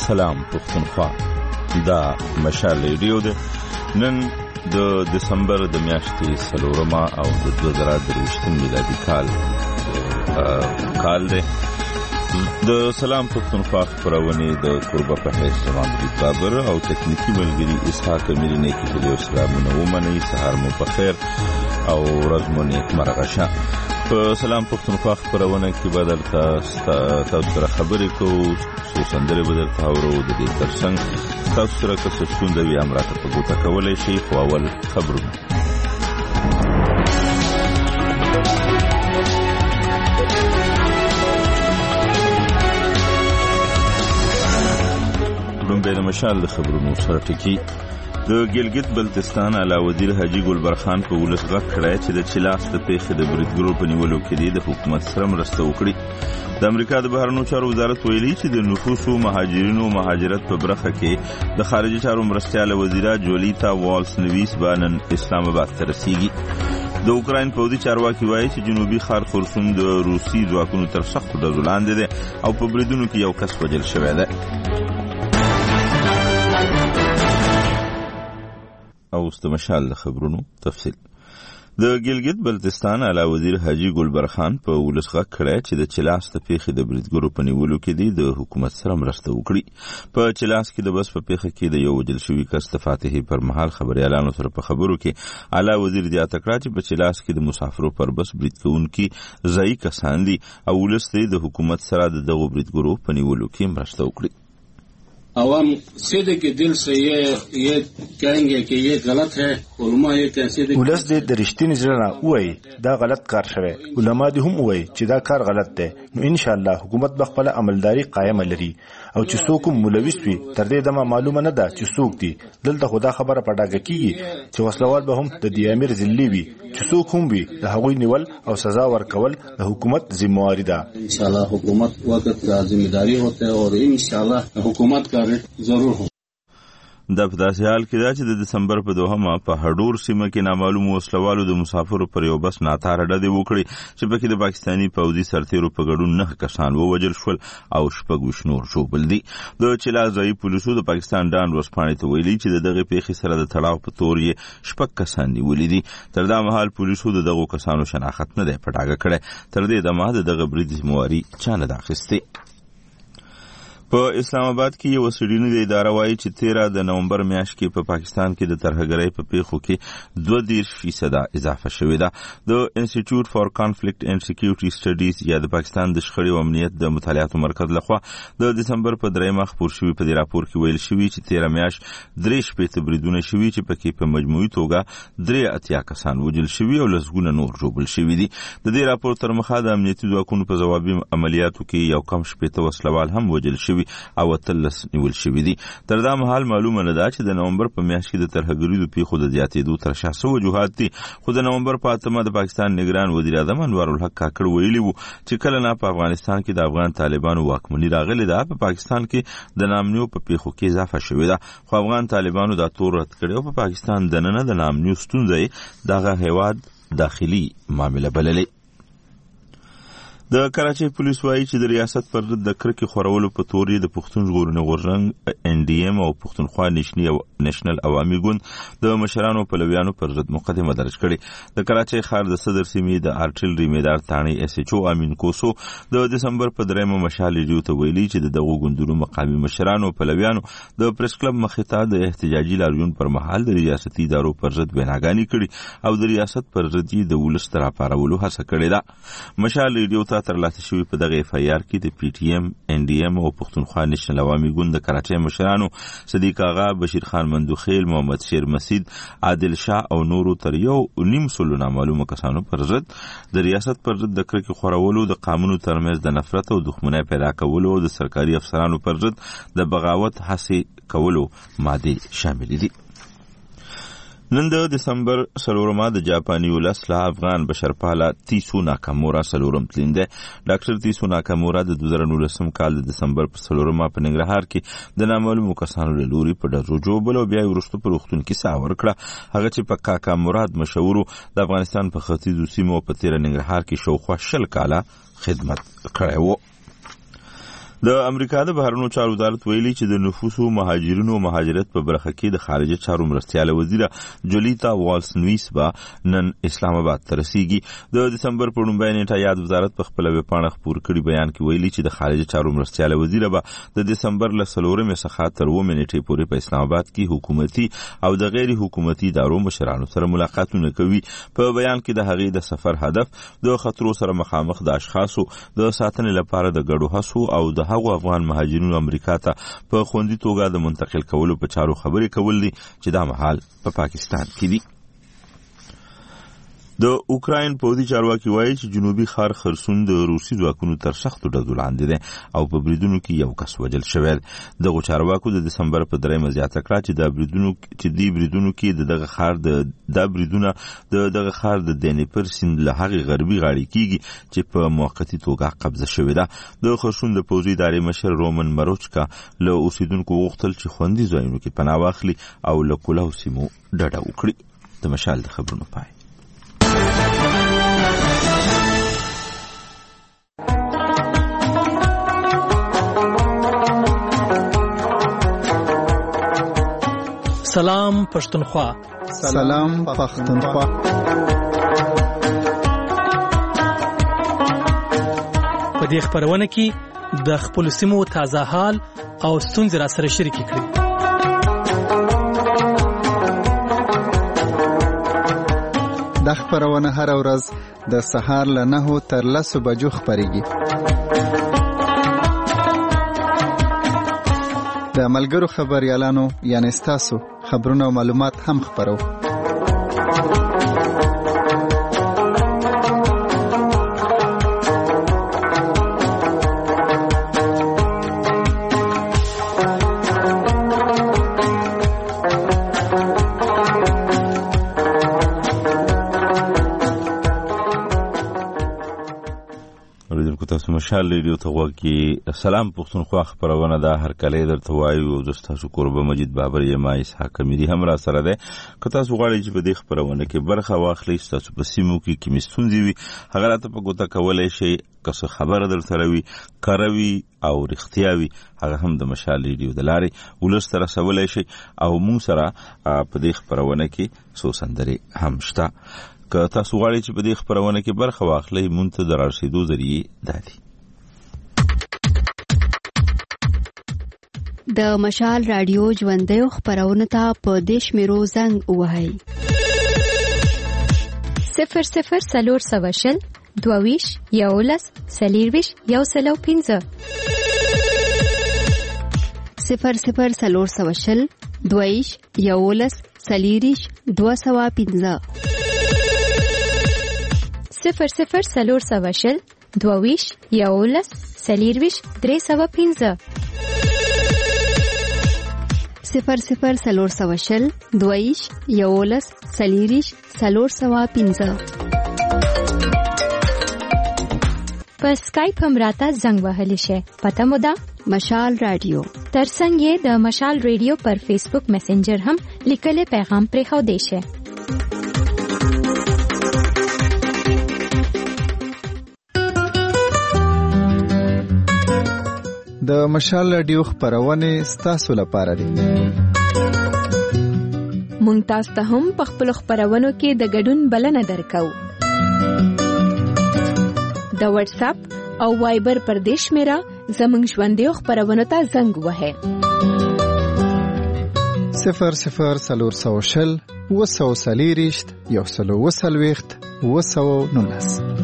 سلام پښتونخوا دا مشال ریډیو ده. نن د دسمبر د میاشتې 4 او د 2023 میلادي کال ده. د سلام پښتونخوا خبرونه د قربه په حیث روان دي بابر او تکنیکی ملګری اسحاق امیر نه کې د اسلامونو ومني. سهار مو په خیر او ورځ مو نیک مرغه. په سلام پښتونخوا خبرونه کې بدل تاسو سره خبرې کوو، څو سندرې بدل تاورو د دې ترڅنګ تاسو سره که څه ستونزه وي هم راته په ګوته کولی شئ. خو اول خبرونه. لومبی د مشال د خبرونو سره ټکی. د ګلګت بلتستان اعلی وزیر حاجی ګلبر خان په ولس غږ کړی چې د چلاس د پیښې د بریدګرو په نیولو کې د حکومت سره مرسته وکړي. د امریکا د بهرنیو چارو وزارت ویلي چې د نفوسو مهاجرینو مهاجرت په برخه کې د خارجي چارو مرستیاله وزیره جولیتا والس نویس بانن اسلام آباد ته رسیږي. د اوکراین پوځي چارواکي وایي چې جنوبي ښار خرسوم د روسي ځواکونو تر سختو ډزو لاندې دی او په بریدونو کې یو کس وژل شوی دی. او د مشال د خبرونو تفصیل. د ګلګت بلتستان اعلی وزیر حاجی ګلبر خان په ولس غږ کړی چې د چلاس د پیښې د بریدګرو په نیولو کې د حکومت سره مرسته وکړي. په چلاس کې د بس په پیښه کې د یو وژل شوي کس د فاتحې پر مهال خبريالانو سره په خبرو کې اعلی وزیر زیاته کړه چې په چلاس کې د مسافرو پر بس برید کوونکي ځایي کسان دي او ولس د حکومت سره د دغو بریدګرو په نیولو کې مرسته وکړي. عوام सीधे के दिल से ये कहेंगे कि ये गलत है. علما ये कैसे ولس دې د رښتینی زړه وایي دا غلط کار شوی. علما دې هم وایي چې دا کار غلط دی. نو ان شاء الله حکومت به خپل عملداري قائم لري او چې څوک مولوي وي تر دې دمه معلومه نه ده چې څوک دي. دلته خدا خبره پټاګه کیږي چې وسلوال به هم د دې امیر ذلی وي چې څوک هم وي د هغوی نیول او سزا ورکول د حکومت ذمہواری ده. ان شاء الله حکومت وقت کا ذمہداری ہوتا ہے اور ان شاء الله حکومت کا ضرور ہو. د په داسې حال کې دا چې د دسمبر په 2 په هډور سیمه کې نامعلوم وسلوالو د مسافرو پر یو بس ناتاره ډزې وکړي چې پکې د پاکستاني پوځي سرتیرو په ګډون 9 کسان ووژل شول او 6 نور ژوبل دي. د چلا ځایي پولیسو د پاکستان ډان ورځپاڼې ته ویلي چې دغه پیښې سره د تړاو په تور یې 6 کسان نیولي دي. تر دا مهال پولیسو دغه کسانو شناخت نه دی پټاګه کړی. تر دې دمه دغه برید ذمہواری چا نه اخیستې. په اسلام آباد کې یو سړینه د اداره وایي چې 13 د نومبر میاشت کې په پاکستان کې د ترهګرۍ په پیښو کې 22% اضافه شوې ده. د انسټیټیوټ فار کانفلیکټ اینڈ سکیورټي سټډیز یا د پاکستان د شخړې او امنیت د مطالعاتو مرکز لخوا د دسمبر په 3 خبر شوی په راپور کې ویل شوی چې 13 میاشت 3 بریدونه شوي چې پکې په مجموعي توګه 83 کسان وژل شوي او لسګونه نور ژوبل شوي دي. د دې راپور تر مخه د امنیتي ځواکونو په ځوابي عملیاتو کې یو کم 80 وسلوال هم وژل شوي او 13 نیول شوي دي. تر دا مهال معلومه نه ده چې د نومبر په میاشت کې د ترهګرۍ د پیښو د زیاتېدو تر شا وجوهات دي. خو د نومبر په 8 د پاکستان نگران وزیر اعظم انوار الحق کاکړ ویلي وو چې کله نه په افغانستان کې د افغان طالبانو واکمني راغلې ده په پاکستان کې د نامنیو په پیښو کې اضافه شوې ده. خو افغان طالبانو دا تور رد کړی او په پاکستان د نن د نامنیو ستونزې دغه هیواد داخلي معاملې بللې. د کراچۍ پولیس وایي چې د ریاست پر ضد د کرکې خورولو په تور د پښتون ژغورنې غورځنګ NDM او پښتونخوا نېشنل عوامي ګوند د مشرانو پلویانو پر ضد مقدمه درج کړې. د کراچۍ ښار د صدر سیمې د آرټلري میدان ثاني SHO امین کوسو د دسمبر په 3 مشال ریډیو ته ویلي چې دغه ګوندونو مقامي مشرانو پلویانو د پریس کلب مخې ته د احتجاجي لاریون پر مهال د ریاستي ادارو پر ضد ویناګانې کړي او د ریاست پر ضد د ولس تر راپارولو هڅه کړې ده. مشال ریډیو ترلاسه شوی په دغه FIR کې د PTM NDM او پښتونخوا نېشنل عوامي ګوند د کراچۍ مشرانو صدیق آغا، بشیر خان مندوخیل، محمد شیر مسید، عادل شاه او نورو تر 1.5 نامعلومه کسانو پر ضد د ریاست پر ضد د کرکې خورولو، د قانون ترمنځ د نفرت او دښمنۍ پیدا کولو او د سرکاري افسرانو پر ضد د بغاوت هڅې کولو ماده شامل دي. نن د دسمبر 4 د جاپاني ولسله افغان بشرپاله تیسو ناکامورا سلورم تلینده. ډاکټر تیسو ناکامورا د 2019 کال د دسمبر په 4 په ننګرهار کې د نامعلومو کسانو له لوري په ډزو جوړول او بیا وروسته په روغتون کې ساه ورکړه. هغه چې په کاکا مراد مشهورو د افغانستان په ختیځو سیمو په تیر ننګرهار کې شاوخوا 20 کاله خدمت کړی و. د امریکا د بهرنیو چارو وزارت ویلي چې د نفوسو مهاجرینو او مهاجرت په برخه کې د خارجه چارو مرستیاله وزیره جولیتا والسنویس به نن اسلام آباد ته رسیږي. د دسمبر په لومړۍ نیټه یاد وزارت په خپل ویبپاڼه خپور کړي بیان کې ویلي چې د خارجه چارو مرستیاله وزیره به د دسمبر له 4 څخه تر 9 نیټې پورې په اسلام آباد کې حکومتي او د غیر حکومتي ادارو مشرانو سره ملاقاتونه کوي. په بیان کې د هغې د سفر هدف د خطرو سره مخامخ د اشخاصو د ساتنې لپاره د ګډو هڅو او د هغو افغان مهاجرینو امریکا ته په خوندي توګه د منتقل کولو په چارو خبرې کول دي چې دا مهال په پاکستان کې دي. د اوکراین پوځي چارواکي وایي چې جنوبي ښار خرسون د روسي ځواکونو تر سختو ډزو لاندې دی او په بریدونو کې یو کس وژل شوی. دغه چارواکو د دسمبر په 3 زیاته کړه چې د بریدونو کې دغه ښار د دنیپر سیند له هغې غربي غاړې کېږي چې په موقتي توګه قبضه شوې ده. د خرسون د پوځي ادارې مشر رومن مروچکا له اوسیدونکو غوښتل چې خوندي ځایونو کې پناه واخلي او له کلهو سیمو ډډه وکړي. د مشال د خبرونو پای. سلام پښتونخوا. سلام پښتونخوا. په دې خبرونه کې د خپل سیمو تازه حال او ستونزې را سره شریک کړئ. د خبرونه هر ورځ د سهار له 9 تر 10 بجو خبريږي. د ملګرو خبريالانو یعنی تاسو خبرونه او معلومات هم خبرو. تاسو مشال ریډیو ته وګورئ. سلام پښتونخوا خبرونه ده هر کله درته وایو او تاسو قربه مجید بابر یما اسحاق امیری هم را سره ده. که تاسو غواړئ چې په دې خبرونه کې برخه واخلئ تاسو په سیمو کې کوم ستونزې وي هغه راته په ګوته کولای شئ. که څه خبره درته راوي کاروي او رښتیا وي هغه هم د مشال ریډیو د لارې ولس ته رسولی شئ او موږ سره په دې خبرونه کې څو سندرې هم شته. که تاسو غواړئ چې په دې خبرونه کې برخه واخلئ مونږ ته د رارسېدو ذریعې دا دي. د مشال رادیو ژوندیو خبرونه ته په دې شمیرو زنګ ووهئ 00 22 11 40 105 00 22 11 40 205 00 22 11 40 305 00 22 11 40 305 په سکایپ هم راته زنګ وهلی شي. پته مو ده مشال رادیو. ترڅنګ یې د مشال رادیو پر فیسبوک میسنجر هم لیکلي پیغام پرېښو دی شي. د مشال رادیو خبرونه ستاسو لپاره دي. مونږ تاسو ته هم په خپل خبرونو کې د ګډون بلنه درکو. د واتس اپ او وایبر پر دیش میرا زمنګ ژوندیو خبرونو ته زنګ وهه 00 وسوسلیریشت یو سلو وسلويخت وسو نونس.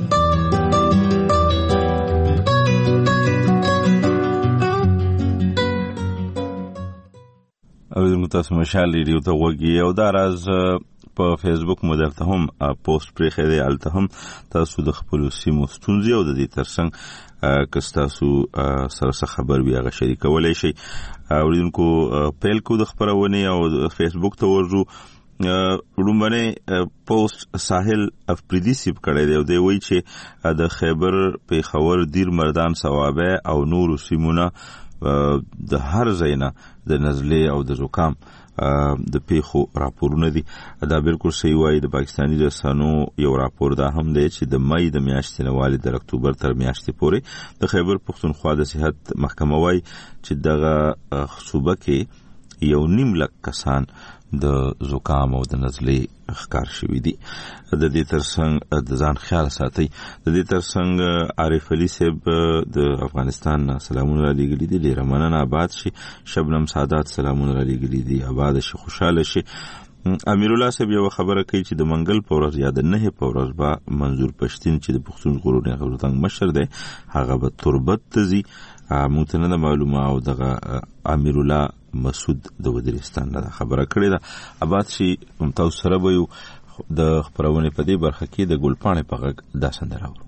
اوریدونکو تاسو مشال ریډیو ته وګورئ او دا راز په فیسبوک مو درته هم پوسټ پرې خېده الته هم تاسو د خپل سیمو ستونزې او د دې ترڅنګ که تاسو سره خبر وي هغه شریکولای شئ. اوریدونکو پیل کو د خبرونه او فیسبوک ته ورجو رومبنه پوسټ ساحل افریدی سیب کړی دی او دی وایي چې د خیبر پیښور دیر مردان ثوابه او نور سیمونه د هر ځای نه د نزلې او د زکام د پیښو راپورونه دي. دا بالکل صحیح وایي. د پاکستاني رسنیو یو راپور دا هم دی چې د مئی د میاشتې نه والي د اکتوبر تر میاشتې پورې د خیبر پښتونخوا د صحت محکمه وایي چې دغه صوبه کې 1.5 لک کسان د زکام او د نزلې ښکار شوي دي. د دې ترڅنګ د ځان خیال ساتي. د دې ترڅنګ عارف علي صاحب د افغانستان سلامونه را لېږلي دي. ډېره مننه. آباد شي. شبنم سادات سلامونه را لېږلي دي. آباد شي، خوشحاله شي. امیر الله صاحب یو خبره کوي چې د منګل په ورځ یا د 9 په ورځ به منظور پښتين چې د پښتون غرور غورتنګ مشر دی هغه به تربت تزي. موږ ته نه معلومه او دغه امیر الله مسعود د وزیرستان نه خبره کړې ده. آباد شي. ممتاز سره به یو د خبرونه په دې برخه کې د ګلپانې په غږ دا سندره ورو.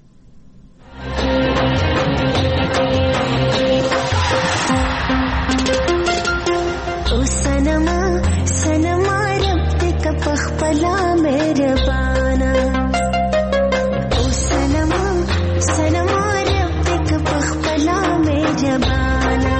او سنما سنما رب تک پخپلا مهربانا. او سنما سنما رب تک پخپلا مهربانا.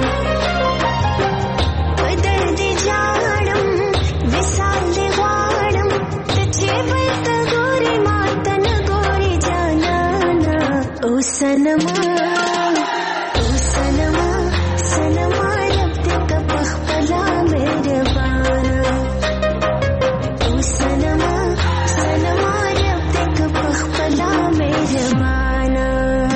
بدرد جاړم وسال غواړم ته بيت ګوري ماتن ګوري جانانا. او سنما او سنما سنما رب تک پخپلا مهربانا. او سنما سنما رب تک پخپلا مهربانا.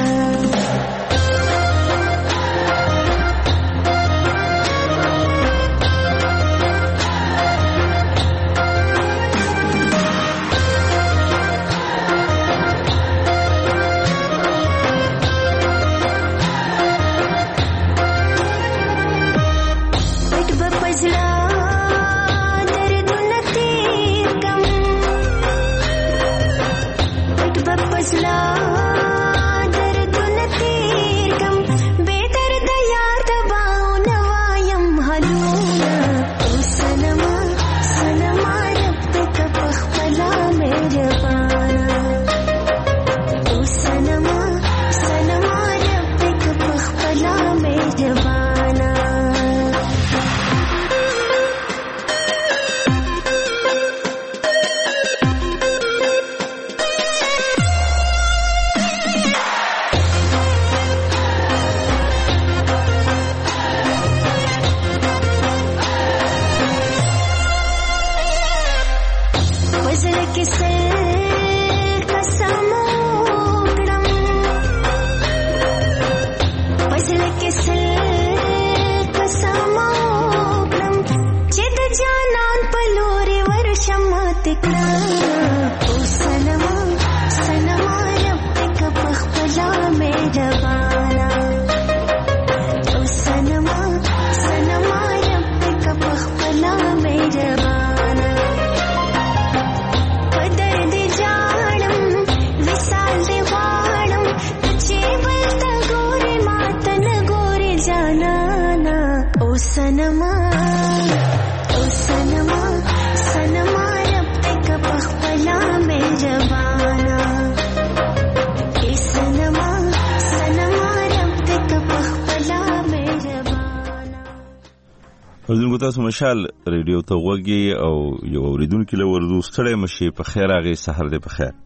تاسو مشال ریډیو ته وګي او یو اوریدونکو له ورزو ستړی مشي په خیر هغه سحر دې په خیر.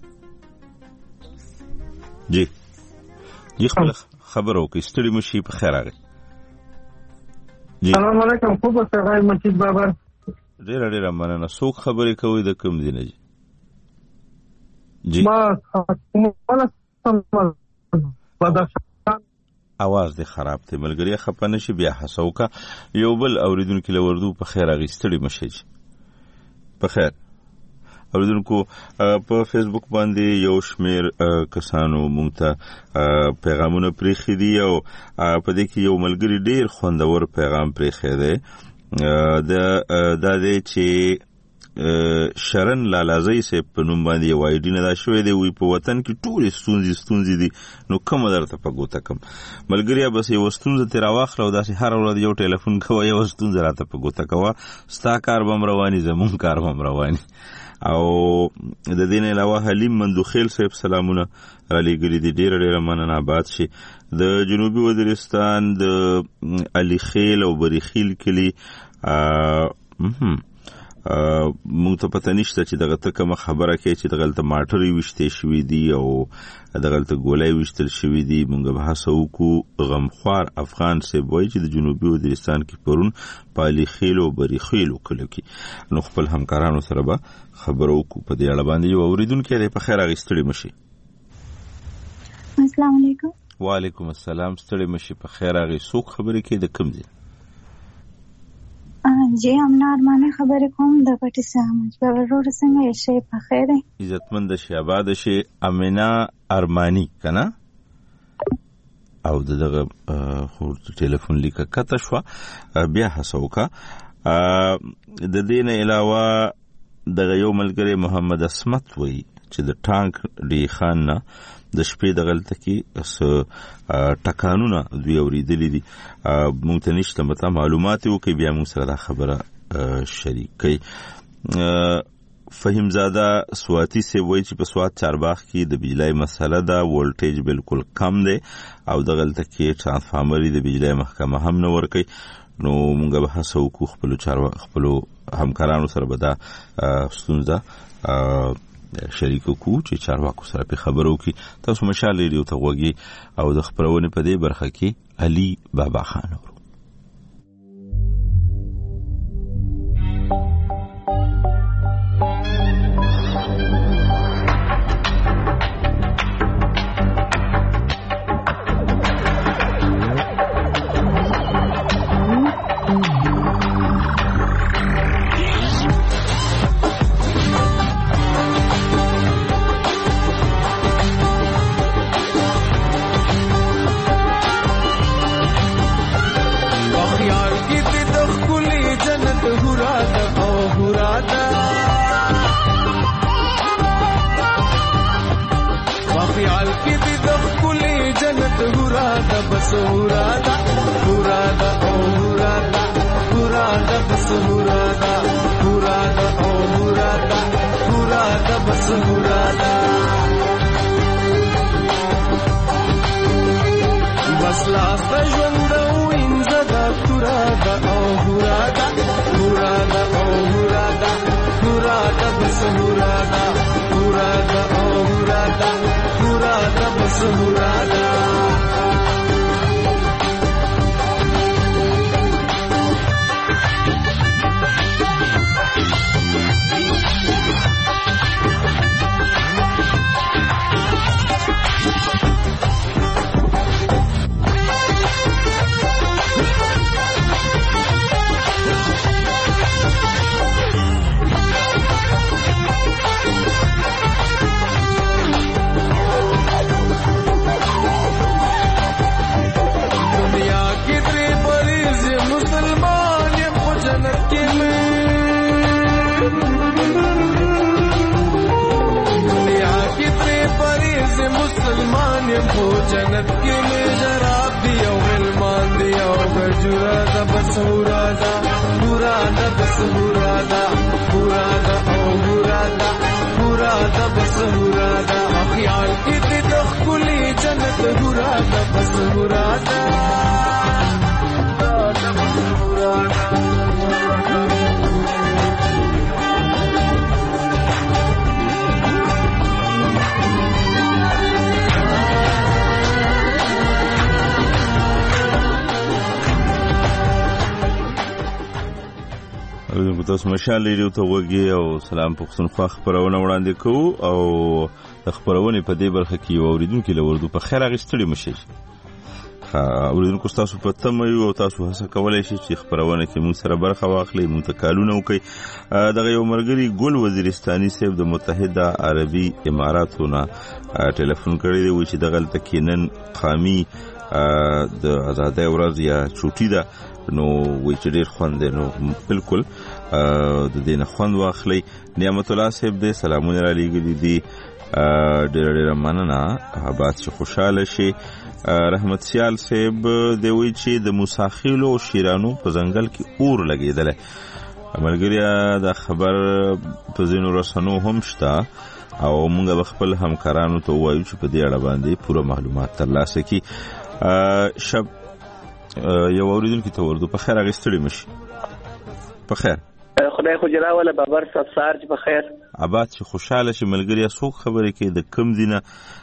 جی خپل خبرو کې ستړی مشي په خیر هغه. جی السلام علیکم. خوب سره مجید بابا. ډیر مننه. څوک خبرې کوي د کوم دي نه؟ جی ما आवाज دې خراب دی ملګری. خپنه شي بیا حسوکا یو بل اوریدونکو له وردو په خیر اغستړي مشي په خیر. اوریدونکو په فیسبوک باندې یو شمیر کسانو مونږ ته پیغامونه پریخي دي او په دې کې یو ملګری ډیر خوندور پیغام پریخي دی. دا دی چې شرن لالازی سے په نوم باندې یو آی ډی نه دا شوی دی. وی په وطن کې ټول ستونزې دي نو کوم درته په ګوته کم ملګریا بس یو ستونزه تیر واخلو داسې هر ورځ یو ټلیفون کوه یو ستونزه راته په ګوته کوه ستا کار بم رواني زمون کار بم رواني. او د دې نه علاوه حلیم مندوخیل صاحب سلامونه را لېږلي دي. ډېر مننه. آباد شي. د جنوبي وزیرستان د علي خیل او بری خیل کلی مونږ ته پته نشته چې دغه ته کومه خبره کوي چې دغه ټماټر ویشتې شوي دي او دغه ته ګولۍ ویشتل شوي دي. مونږ به هڅه وکړو غمخوار افغان صاحب وایي چې د جنوبي وزیرستان کې پرون پالي خیلو بری خیلو کلو کې نو خپل همکارانو سره به خبرو وکړو په دې اړه باندې. یو اوریدونکو دی په خیر اغستړي مشي. السلام علیکم. وعلیکم السلام. ستړي مشي په خیر اغي. څوک خبرې کوي د کوم ځای؟ جی امنا ارمانه خبرې کوم د پټي سامج په ورور څنګه یې شي په خیره عزتمند شي آباد شي امنا ارمانی کنه او دغه خو ټلیفون لیکه کته شو بیا حسوکا د دین علاوه دغه یو ملګری محمد اسمت وای چې د ټانک ډی خان نه د شپې د غلطه کې ټکانونه دوی اوریدلې دي. مونږ ته نشته مته معلومات وکي بیا مونږ سره دا خبره شریک کړي. فهم زاده سواتی سے وای چې په سوات چارباغ کې د بجلی مسله دا ولټیج بالکل کم دی او د غلطه کې ترانسفارمر د بجلی محکمه هم نه ورکي. نو مونږ به هڅه وکړو خپل همکارانو سره به دا ستونزه شریکو کو چې چارواکو سره په خبرو کې تاسو مشال ریډیو ته وګورئ او د خبرونه په دې برخه کې علي بابا خان ورو. تاسو مشال ریډیو ته وګورئ او سلام پښتونخوا خبرونه وړاندې کوو او د خبرونه په دې برخه کې اوریدونکو له وردو په خیر اغستړي مشي. اوریدونکو تاسو په تمه یو او تاسو هڅه کولای شئ چې خبرونه کې موږ سره برخه واخلئ موږ ته کالونه وکړي. دغه یو مرګري ګل وزیرستاني صاحب د متحده عربي اماراتونو ټلیفون کړی دی چې دغه تکینن قامي د آزادۍ ورځ یا چوټي ده نو وی چې ډیر خوند نو بالکل د دې نه خوند واخلي. نعمت الله صاحب دې سلامونه را لېږلي دي ډیر مننه آباد چې خوشاله شي. رحمت سیال صاحب دی وی چې د موساخیلو او شیرانو په ځنګل کې اور لګیدل. عملګریا دا خبر په ځینو رسنو هم شته او موږ خپل همکارانو ته وایو چې په دې اړه باندې پوره معلومات ترلاسه کړي. شب یو اوریدونکو ته ورته په خیر اغستړي مشي. په خیر خدای خو جلا ولا بابر صاحب سار چې په خیر آباد چې خوشاله شي ملګری څوک خبرې کوي د کم دینه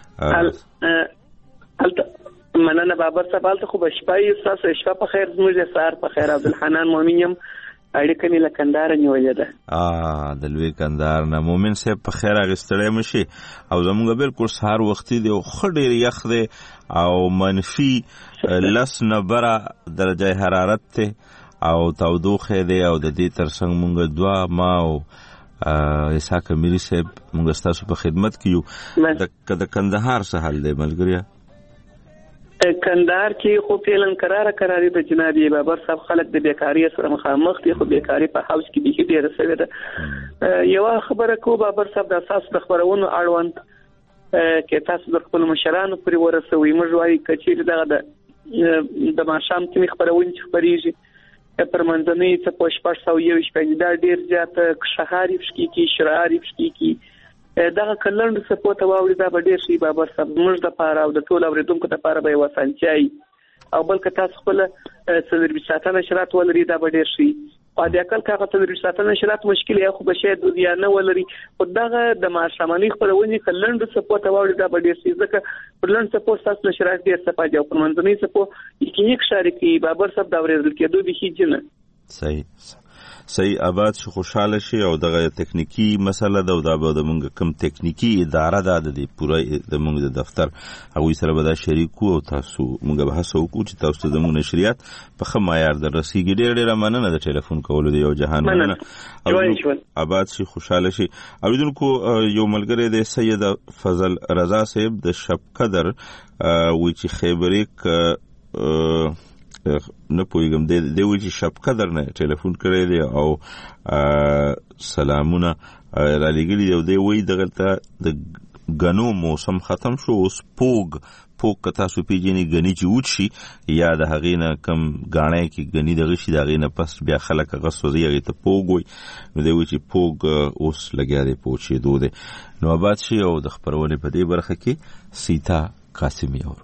مننه بابر صاحب حالت خو بشپای تاسو شپه په خیر زموږ سار په خیر عبدالحنان مؤمنیم اړیکه مې له کندهار نیولې ده د لوی کندهار نه مومن صاحب په خیر اغستړی مشي او زموږ بالکل سهار وختي دی او خډیر یخ دی او منفي 10 نه بره درجه حرارت ته او تودوخه دی او د دې ترڅنګ مونږ دوا ما او اسحاق میری صاحب مونږ ستاسو په خدمت کې یو د کندهار څخه حل دی ملګریا کندهار کې خو فعلن قراري د جناب بابر صاحب خلک د بیکاری سره مخامخ دي خو بیکاری په حوض کې به ډیره سوي ده یو خبره کو بابر صاحب د اساس د خبرونو اړوند کې تاسو د خپل مشرانو پرې ورسوي موږ وايي کچیر دغه د ماشام کې خبرونه خبريږي پر منځنۍ څه پوښپړ سو یو شپږ دا ډیر زیات شهاري فشکی کی شراري فشکی کی دا کلند سپورت واوري دا ډیر شي بابر صاحب موږ د پاره او د ټول اوریدونکو د پاره به وسانچای او بلکې تاسو خپل سلري ساتنه شرط ولري دا ډیر شي او د عقل کاغه سلري ساتنه شرط مشکل یا خو بشه د دنیا نه ولري او دغه د ماشامانی خپلونی کلند سپورت واوري دا ډیر شي ځکه پرلند سپورت تاسو شرط ډیر صفاجه او پر منځنۍ سپورت یک شریکی بابر صاحب دا ورزل کېدو به هیڅ نه صحیح آباد شي خوشاله شي او دغه تکنیکی مسله ده او دا به د مونږ کم تکنیکی اداره ده د پوره د مونږ د دفتر هغه سره به دا شریکو او تاسو مونږ به هڅه وکړو چې تاسو د مونږ نشریات په خه معیار درسیږي ډېر مننه د ټلیفون کولو دی یو جهان مننه آباد شي خوشاله شي اوریدونکو یو ملګری د سید فضل رضا صاحب د شب قدر وی چې خیبریک نه پویګم د وی چې شب قدر نه ټلیفون کړی دی او سلامونه را لګلی دی وی دغه د غنو موسم ختم شو اوس پوگ تاسو پیژنې غنی چې وټ شي یا د هغې نه کم غاڼه کې غنی دغه شي دغه نه پس بیا خلک غسوځي هغه ته پوگ وي نو دی چې پوگ اوس لګیا دی پوچې دوه نو آباد شي او د خبرونه په دې برخه کې سیتا قاسمی اورو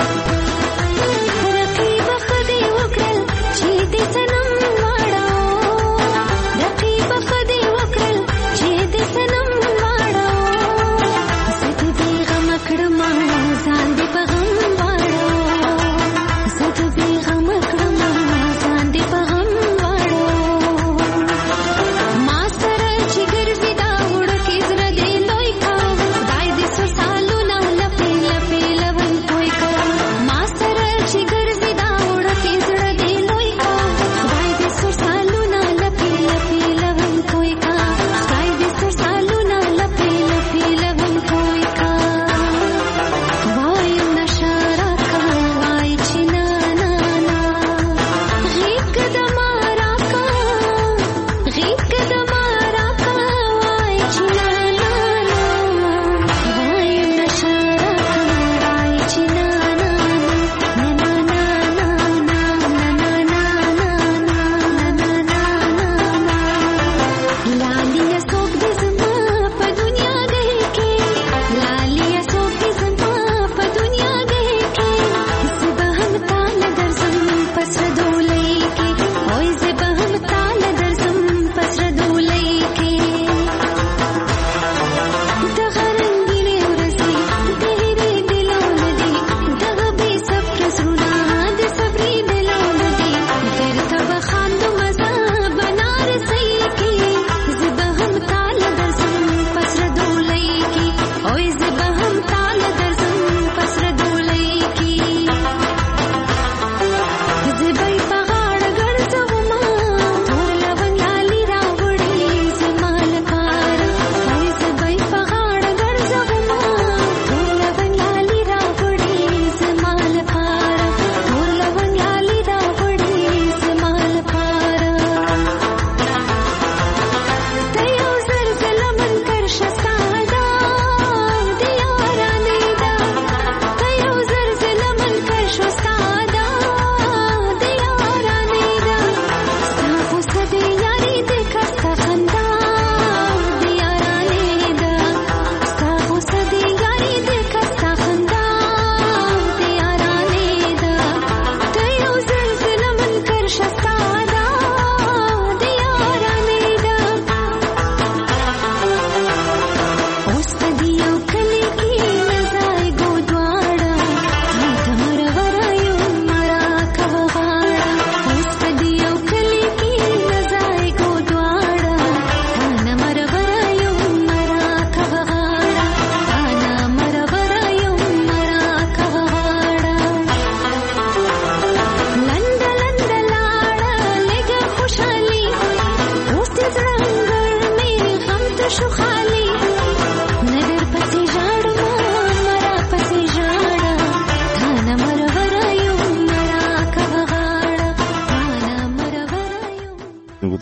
رقیب خدای وکړل چې دې تنم واړو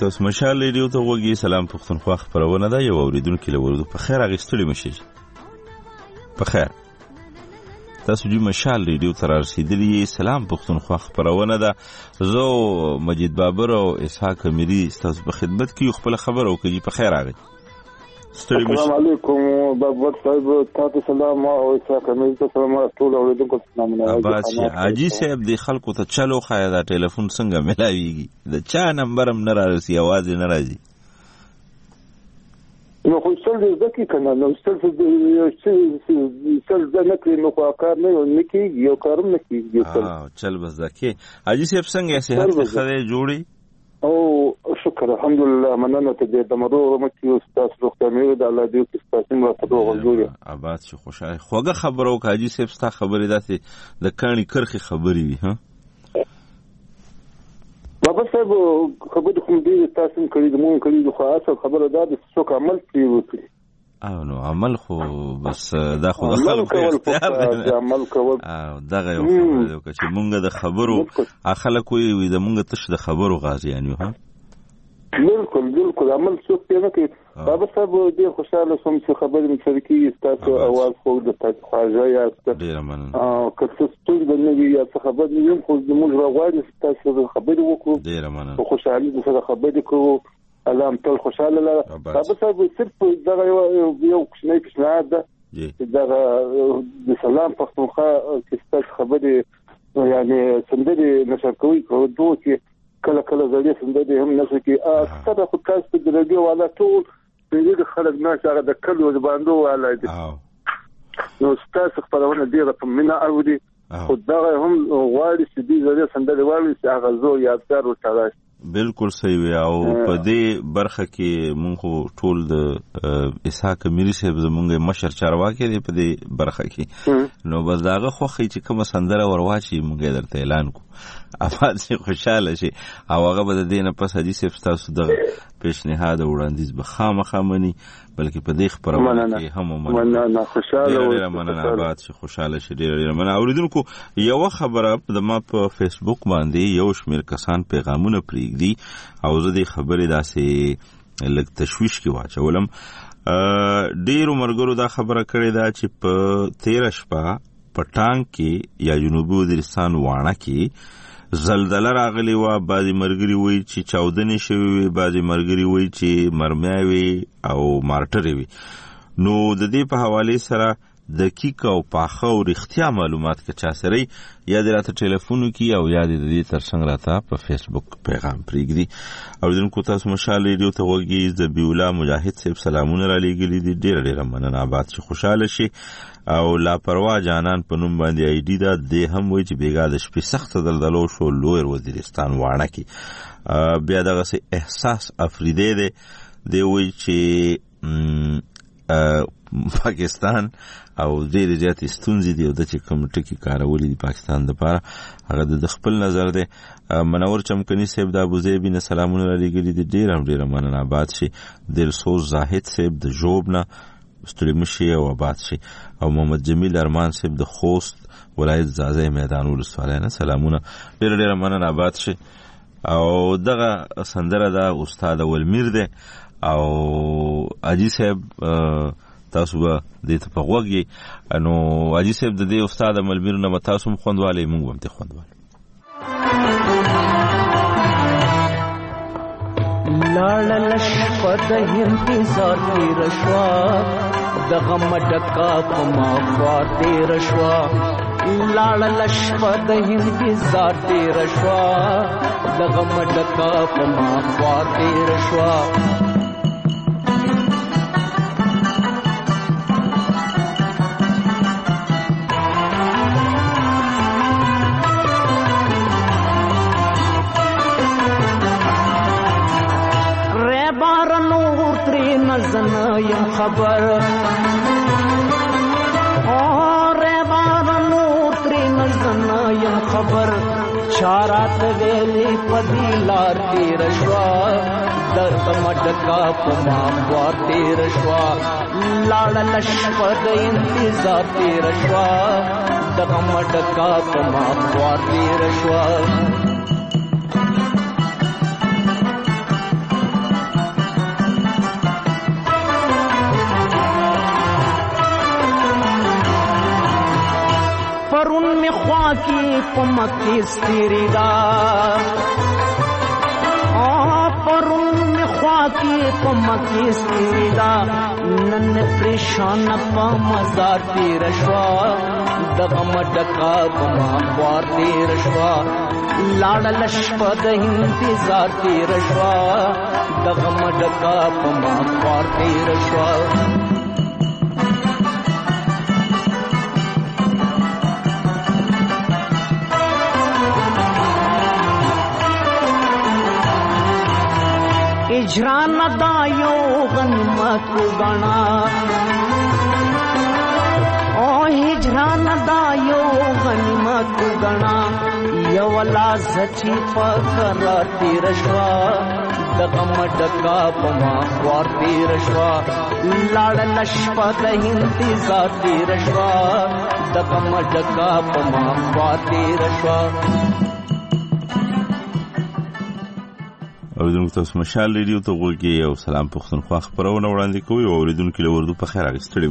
تاسو مشال ریډیو ته وګورئ. سلام پښتونخوا خبرونه ده. یو اوریدونکو له ورودو په خیر اغستلی مشي. په خیر تاسو دې مشال ریډیو ته رسیدلی. سلام پښتونخوا خبرونه ده. زه مجید بابر او اسحاق امیری تاسو په خدمت کې خپل خبر او کوي. په خیر راغی. السلام علیکم بابر صاحب. تاسو سلام او اسحاق امیری ته سلام. ټول اوریدونکو سلامونه. اباس حاجی صاحب د خلکو ته چلو خای دا ټلیفون څنګه ملاویږي؟ د چا نمبر هم نه راځي، आवाज نه راځي. نو خو څل دې کنه نو څل د نکړي نو کار نه کیږي، یو کارم نه کیږي. چل بس ځکه حاجی صاحب څنګه صحت ښه جوړي؟ او شکر الحمدلله. مننه ته د مرو مکیو تاسو روغتیا مې د الله دې کې تاسو موږ ته وګورئ. آباد شي خوشاله. خوګه خبرو حاجی صاحب ستا خبرې داسې د کانی کرخي خبرې وي. ها بابا صاحب خبرې کوم دې تاسو کړی د مونږ کړی خو اصل خبره ده د څوک عمل کوي وکړي. او نو عمل خو بس دا خو خلکو اختیار دی. عمل کول دغه یو خبره ده چې مونږ د خبرو خلک وي د مونږ تش د خبرو غازیان یو. ها بالکل عمل څوک نه کوي. بابا صاحب دې خوشاله سم چې خبرې مې سره کیږي. تاسو اواز خو د تاسو خواجه یاست. ډیر مننه. که څه ستونزه نه وي یا څه خبر نه وي خو موږ راغواړو تاسو خبرې وکړو. ډیر مننه. خوشاله سره خبرې کوو. الله هم تل خوشاله لره. بابا صاحب صرف دغه یو کوچنی پیشنهاد ده چې دغه د سلام پښتونخوا کې ستاسو خبرې یعنی سندرې نشر کوي په دوه کې کله زړې سندرې هم نشر کوي. اکثره خو تاسو د رادیو والا ټول د خلک نه هغه د کلو باندې والا دي. نو تاسو خبرونه ډیره په مینا اوري. خو دغه هم غواړي چې دې زړې سندرې واوري چې هغه زو یادګار وټاړي. بالکل صحیح وي. او په دې برخه کې مونږ ټول د اسحاق امیری صاحب زمونږ مشر چارواکي دی په دې برخه کې. نو بس داغه خوخي چې کوم سندره ورواچي مونږ درته اعلان کو. افاد سي خوشاله شي او هغه به د دې نه پس حدیث تاسو د پیشنهاد وړاندیز به خامخا مني بلکې په دې خبرونه کې هم مننه. خوشاله مننه. آباد شي خوشاله شي. ډیر مننه. اوریدونکو یو خبره د ما په فیسبوک باندې یو شمیر کسان پیغامونه پریږدي او زه دې خبرې داسې لږ تشویش کې واچولم. ډیرو مرګرو دا خبره کړې ده چې په 13 شپه په ټانک کې یا جنوبي وزیرستان وانه کې زلزلہ راغلی و. بعضی مرګري وایي چې چاودنې شوي وي، بعضی مرګري وایي چې مرمۍ وي او مارټرې وي. نو د دې په حواله سره دقیق او پاخه او رښتیا معلومات که چا سره یا د راته ټلیفون کی او یا د دې ترڅنګ راته په فیسبوک پیغام پریږدي. او دونکو تاسو مشال ریډیو ته وګورئ. ذبیح الله مجاهد صاحب سلامونه را لېږلي دي. ډیر مننه. آباد شي خوشاله شي. او لاپروا جانان په نوم باندې آی ډی دا د هم وایي چې بیګا د شپې سخت دلدلو شو لوی وزیرستان وانه کې. بیا دغه سي احساس افریدي دی وایي چې پاکستان او ډېر زیات ستونزې دي او د چې کوم ټکی کارولې دي پاکستان لپاره هغه د خپل نظر دی. منور چمکنی صاحب د ابوظبي نه سلامونه لري دي. ډیر مننه. آباد شي. دلسوز زاهد صاحب د جوب نه ستړي مشي او آباد شي. او محمد جمیل ارمان صاحب د خوست ولایت زازه میدان ولسوالۍ نه سلامونه. ډیر مننه. آباد شي. او دغه سندره دا استاد ولمیر دی او اجي صاحب تاسو به دې ته په غوږی. نو اجي صاحب د دې استاد ملمیر نه تاسو هم خوندواله موږ هم ته خوندواله. لاړل شپه د انتظار تیر شوا د غم ډکا په ما خوا تیر شوا. لاړل شپه د انتظار تیر شوا د غم ډکا په ما خوا تیر شوا. یم خبر اور بارنو تری نزنا یم خبر چارات ویلی پدی لار تیر شوا درد مڈکا پما خوار تیر شوا. لاړل شپه د انتظار تیر شوا درد مڈکا پما خوار تیر شوا. کې په مکه ستری دا پرون می خوا کې په مکه ستری دا نن پریشان په مزار تیر شوا دغه مټکا په ما خوار تیر شوا لاړ لشپ د انتظار تیر شوا دغه مټکا په ما خوار تیر شوا هجران دا یو غنیمت وګڼا او هجران دا یو غنیمت وګڼا یو لاس چې فقر تیر شوا دغه مټکا په ما خوار تیر شوا لاړ لشپ د انتظار تیر شوا دغه مټکا په ما خوار تیر شوا اوریدونکو تاسو مشال ریډیو ته وګورئ او سلام پښتونخوا خبرونه وړاندې کوي او اوریدونکو له وردو په خیر راغستړي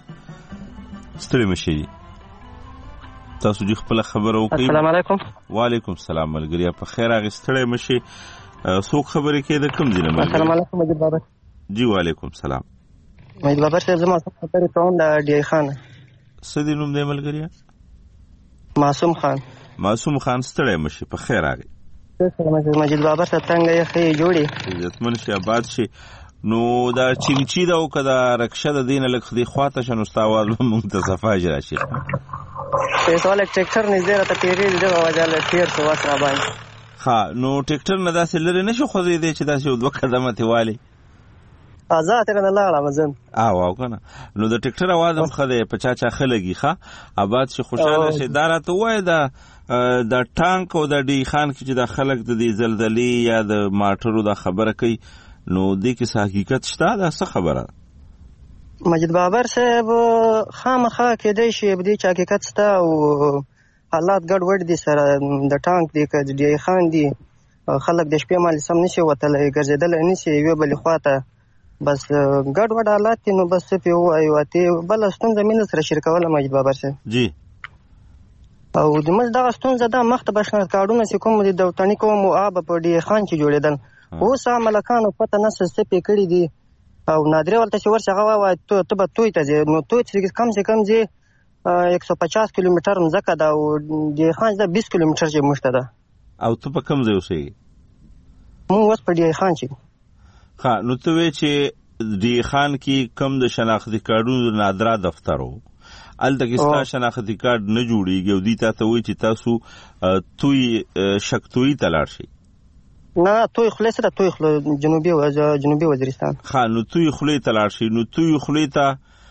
مشي تاسو دې خپل خبرو کوي. السلام علیکم. وعلیکم السلام ملګریا په خیر راغستړي مشي څوک خبرې کوي د کوم ځای نه؟ السلام علیکم مجید بابر. جی وعلیکم السلام. مجید بابر صاحب زما خبرې کوم د ډی خان. څه دې نوم دی ملګریا؟ معصوم خان. معصوم خان ستړي مشي په خیر راغی. مجید بابر صاحب څنګه یې خې جوړي عزتمن شي آباد شي. نو دا چینچی دا او کدا رکشه د دین لک خدي خواته شنو استاوال مونږ ته صفاج راشي په سوال ټریکټر نږدې راته پیری دغه وجاله تیر څو وخت را باندې ها نو ټریکټر نه داسې لري نشو خو دې چې داسې دوه قدمه تیوالي آزاد کنه لاړه مزن واو کنه نو د ټریکټر आवाज هم خده په چاچا خلګي ښا آباد شي خوشاله شي دارته وای دا د ټانک او د ډی خان کې چې د خلک د زلزلې یا د ماټرو د خبره کوي نو دې کې حقیقت شته دا څه خبره؟ مجید بابر صاحب خامخا کېدای شي بدی چې حقیقت شته او حالات ګډوډ دي سره د ټانک دی که ډی خان دی خلک د شپې مال سم نشي وتلی ګرځېدل نشي یوه بلې خواته بس ګډوډ حالات دي نو بس څه پې ووایو اتې بله ستونزه مینه سره شریکوله مجید بابر صاحب جی او د مز دغه ستونزه دا مخته بشنه کارډونه چې کوم د دوتانی کوم او په ډی خان کې جوړېدل اوس ملکانو پته نه څه پې کړي دي او نادرې ولته چې ورشه هغه وایي ته به توی ته ځې نو توی چې کم سے کم ځې 150 کیلومتر مځکه ده او ډی خان ده 20 کیلومتر چې موږ ته ده. او ته په کوم ځای اوسېږې؟ موږ اوس په ډی خان کې. ښه نو ته وایې چې ډی خان کې کم د شناختي کارډونو نادره دفتر و هلته کې ستا شناختي کارډ نه جوړېږي او دوی تا ته وایي چې تاسو توی شکتویي ته لاړ شئ. نه توی خولې سره توی خولې جنوبي وزیرستان. ښه نو توی خولې ته لاړ شئ نو توی خولې ته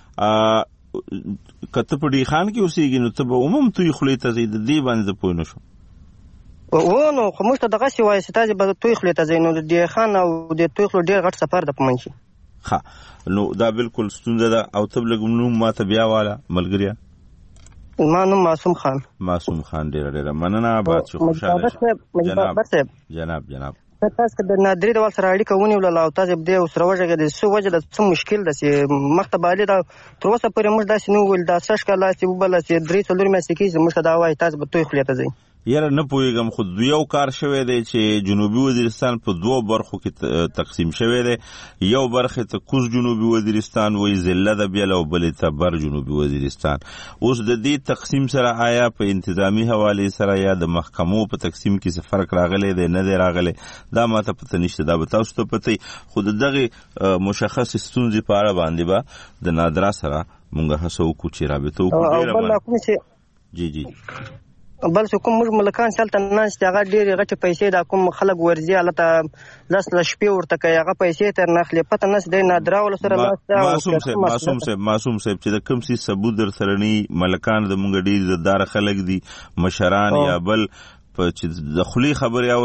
که ته په ډی خان کې اوسېږي نو ته به عموم توی خولې ته ځې د دې باندې زه پوه نه شم. نو خو موږ ته دغسې وایي چې تاسې به توی خولې ته ځئ نو د ډی خان او د توی خولې ډېر غټ سفر ده په منځ کې. ښه نو دا بالکل ستونزه ده او ته لږ نوم ماته بیا واله ملګریا. ما نوم معصوم خان. معصوم خان ډېره مننه آباد شو خوشحاله شو. جناب تاسو که د نادرې د وال سره اړیکه ونیوله او تاسې دې ورسره وغږېدئ څه وجه ده څه مشکل ده چې مخته به علي ده تر اوسه پورې موږ داسې نه وویل دا سږ کال چې وبله چې 3-4 میاشتې کېږي چې موږ ته دا وایي تاسو به توی خولې ته ځئ. یاره نه پوهېږم خو یو کار شوی دی چې جنوبي وزیرستان په 2 برخو کې تقسیم شوی دی. یو برخه ته کوز جنوبي وزیرستان وایي ضلع ده بیا او بلې ته بر جنوبي وزیرستان. اوس د دې تقسیم سره آیا په انتظامی حوالې سره یا د محکمو په تقسیم کې څه فرق راغلی دی نه دی راغلی دا ماته پته نشته دا به تاسو ته پته وي خو د دغې مشخص ستونزې په اړه باندې به د نادرا سره موږ هڅه وکړو چې رابطه وکړو. جی بل څه کوم موږ ملکان چې هلته ناست دي هغه ډېرې غټې پیسې دا کوم خلک ورځي هلته 10 شپې ورته کوي هغه پیسې تر نه اخلي پته نه دی نادرا ولو سره معصوم صاحب چې د کوم څه ثبوت در سره نه ملکان زموږ ډېر عزتدار خلک دي مشران یا بل چې د خولي خبرې اوري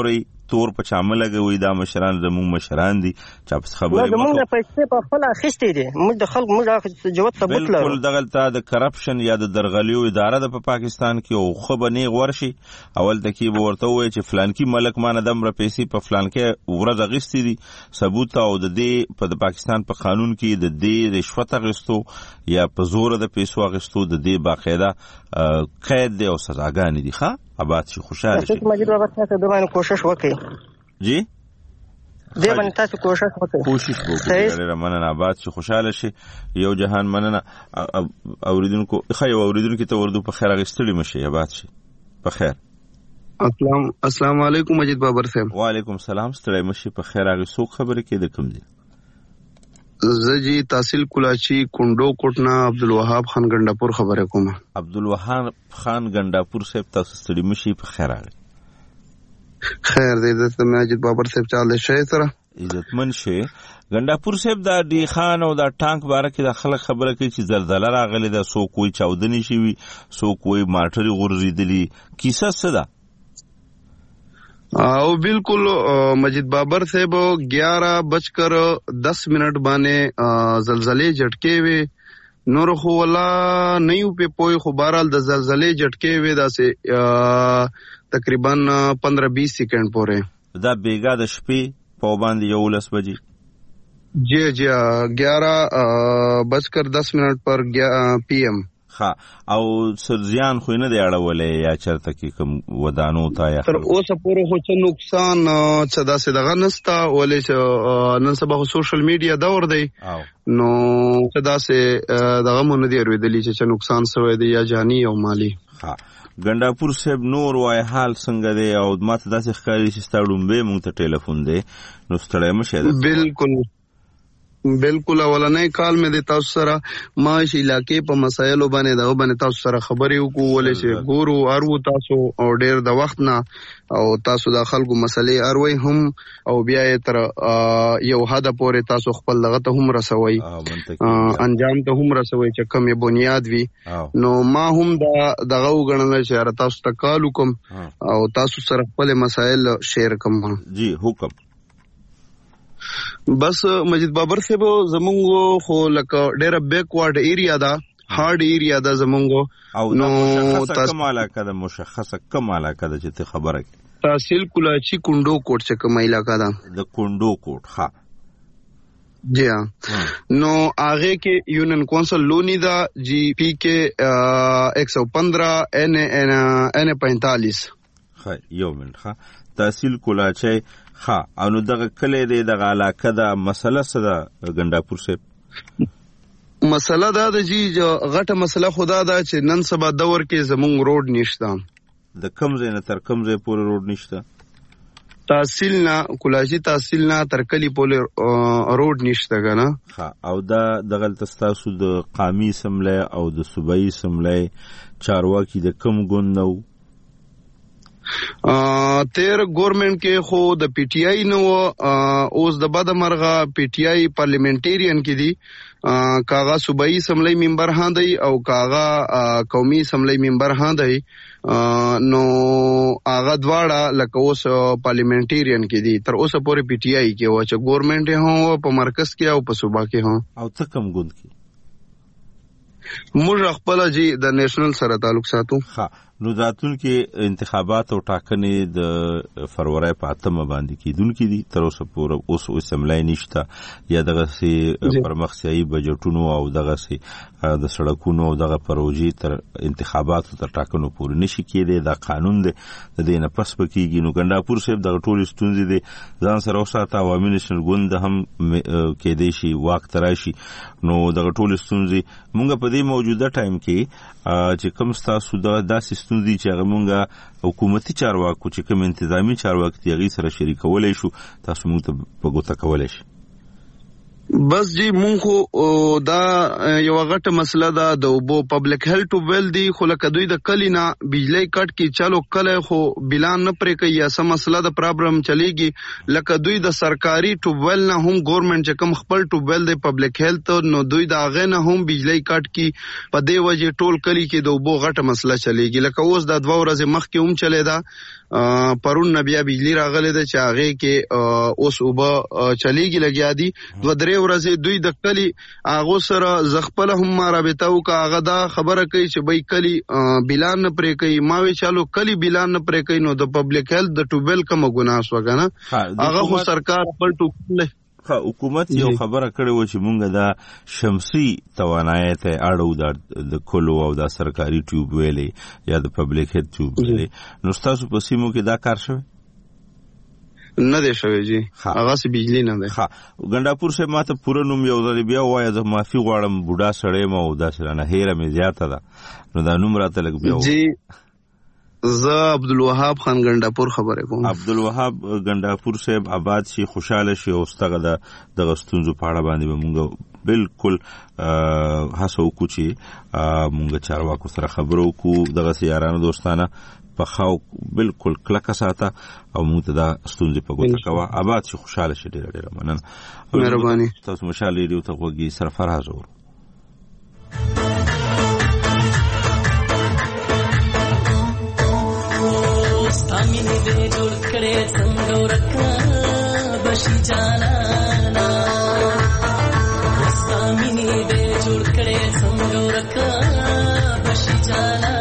تور په چامه لګوي دا مشران زموږ مشران دي چا په خبرې موږ پیسې په خپل اخیستې دي موږ د خلکو موږ جواب ثبوت لرو بالکل دغلته د کرپشن یا د درغلیو اداره د په پاکستان کې او خو به نه ورشي اول تکي به ورته وایي چې فلانکی ملک مان دمر پیسې په فلانکې ورځ اغستې دي ثبوت او د دې په پاکستان په قانون کې د دې رشوت اغستو یا په زور د پیسو اغستو د دې باقاعده قید دی او سزاګانې دي ښه آباد شي خوشاله شي مجید بابا تاسو د باندې کوشش وکړئ جی دې باندې تاسو کوشش وکړئ کوشش وکړئ مننه آباد شي خوشاله شي یو جهان مننه اوریدونکو خو اوریدونکو ته وردو په خیر اغستړي مشي آباد شي په خیر السلام علیکم مجید بابر صاحب وعلیکم السلام ستړي مشي په خیر اغه سو خبره کې د کوم دي زجی تحصیل کلاچی کندو کوټنا عبدالوهاب خان ګنداپور خبره کوم عبدالوهاب خان ګنداپور صاحب تاسو ستړي مشي په خیر اغه خیر دې د مجید بابر صاحب چاله شي سره عزتمن شي ګنداپور صاحب دا ډی خان او دا ټانک باره کې د خلک خبره کوي چې زلزلہ راغلی دا سو کوئی چاودنی شي سو کوئی مارټری غورځیدلی کیسه څه ده او بالکل مجید بابر صاحب 11:10 باندې زلزلے جھٹکے وے نور خو ولا نیو په پوي خو بهرال د زلزلے جھٹکے وے داسې تقریبا 15-20 سکند پورې دا بیګا د شپې په باندې 11 بجې جی 11:10 پر PM ها او سرزیان خو نه دی اړولې یا چرته کې کوم ودانو تا یا تر اوسه پورې خو چې نقصان څه داسې دغه نستا ولې نن سبا سوشل میډیا دور دی نو څه داسې دغه مونږ دی ورېدلی چې نقصان شوی دی یا جانی او مالی ها ګنداپور صاحب نور وای حال څنګه دی او ماته داسې ښکاري چې ستاړم به مونږ ته ټلیفون دی نو ستړی مشه بالکل اولنې کال مې د تاسو سره معاش علاقې په مسایلو باندې دا باندې تاسو سره خبرې وکړو ولې چې ګورو ارو تاسو او ډېر د وخت نه او تاسو د خلکو مسلې اروي هم او بیا تر یو حد پورې تاسو خپل دغه ته هم رسوي انجام ته هم رسوي چې کوم بنیاد وي نو ما هم دغه وګڼل چې تاسو ته کال کوم او تاسو سره خپل مسایل شیر کوم جی حکم بس مجید بابر صاحب زمونږ خو لکه ډېر بیکورډ ایریا دا هارد ایریا دا زمونږ او نو مشخصه کوم علاقه ده چې ته خبره تحصیل کلاچی کندو کوټ چې کوم علاقه ده د کندو کوټ ها جی نو آگے کے یونین کونسل لونی دا جی پی کے 115 N 45 یو منټ ها تحصیل کلاچی ها او نو دغه کله دی دغه علاقه دا مسله څه ده ګنداپور صاحب مسله دا د جی غټه مسله خدا دا چې نن سبا دور کې زمونږ روډ نشته د کم ځای نه تر کم ځای پورې روډ نشته تحصیل نه کلاچی تحصیل نه تر کلی پورې روډ نشته کنه ها او دا دغه تاسو د قومي سملې او د صوبایي سملې چارواکي د کم ګوند نو تیر گورنمنٹ کې خو د پی ټی آی نو اوس د بعد مرغه پی ټی آی پارلیمنټریان کې دي کاغه صوبایي اسمبلی ممبر ها دی او کاغه قومي اسمبلی ممبر ها دی نو هغه دواړه لکه اوس پارلیمنټریان کې دي تر اوسه پورې پی ټی آی کې و چې گورنمنٹ هو په مرکز کې او په صوبا کې هو او څه کم ګوند کې موږ خپل جی د نېشنل سره تعلق ساتو ها نو راتلون کې انتخابات او ټاکنې د فروری په 8 باندې کېدونکې دي تر اوسه پورې اوس اسمبلی نشته یا دغه سي پرمختیايي بجټونو او دغه سي د سړکونو او دغه پروژې تر انتخاباتو تر ټاکنو پورې نشي کېدی دا قانون دی د دې نه پس پکېږي نو ګنداپور صاحب دغه ټول ستونزې دي ځان سره وساته عوامي نېشنل ګوند هم کېدی شي واک تراشي نو دغه ټول ستونزې مونږ په دې موجوده ټایم کې چې کوم تاسو داسې ستونزې چې هغه مونږه حکومتي چارواکو چې کوم انتظامی چارواکي هغه سره شریکولای شو تاسو مونږ ته په ګوته کولای شي بس جی مونږ خو دا یو غټه مسله ده د اوبو پبلک هیلث ویل دی خو لکه دوی د کلی نه بجلی کټ کی چالو کله خو بلان نه پرې کوي یا سم مسله د پرابلم چلیږي لکه دوی د سرکاري ټوبویل نه هم ګورنمنت چې کوم خپل ټوبویل دی پبلک هیلث نو دوی دا غې نه هم بجلی کټ کی په دې وجه ټول کلی کې د اوبو غټه مسله چلیږي لکه اوس د 2 ورځې مخکې هم چلی دا پرون بیا بجلی راغله ده چې هغه کې اوس اوبه چلیږي لګیا دي 2-3 ورځې دوی د کلی هغه سره زغپل هم رابطه وکړه هغه دا خبره کوي چې بای کلی بلان نه پرې کوي ما وی چالو کلی بلان نه پرې کوي نو د پبلک هیلث د ټوبل کوم ګناس وګنه هغه خو سرکار خپل ټوبل حکومت یو خبره کړې و چې مونږ دا شمسي توانایي ته اړو د کولو او د سرکاري ټیوب ویلې یا د پبلک هیلث ټیوب ویلې نو تاسو په سیمو کې دا کار شوی نه دی شوی جی هغه سي بجلی نه ده ګنداپور سے ماته پوره نوم یو ځل بیا وای زه معافي غواړم بوډا سړی ما او دا سره نه هیره مې زیاته ده نو دا نوم راته لګ بیا جی زه عبدالوهاب خان ګنداپور خبره کوم عبدالوهاب ګنداپور صاحب آباد شي خوشاله شي او ستغه د غستونزو پاړه باندې مونږ بالکل هڅه وکړو چې مونږ چارواکو سره خبرو وکړو دغه سیارانو دوستانه په خاو بالکل کلکه ساته او موږ ته دا ستونزې په ګوته کوه آباد شي خوشاله شي ډېر مننه مهرباني تاسو مشال ریډیو ته وګورئ سره فرحاز اور ستامینه دې جوړ کړې څنګه ورکه بشي جانانا ستامینه دې جوړ کړې څنګه ورکه بشي جانانا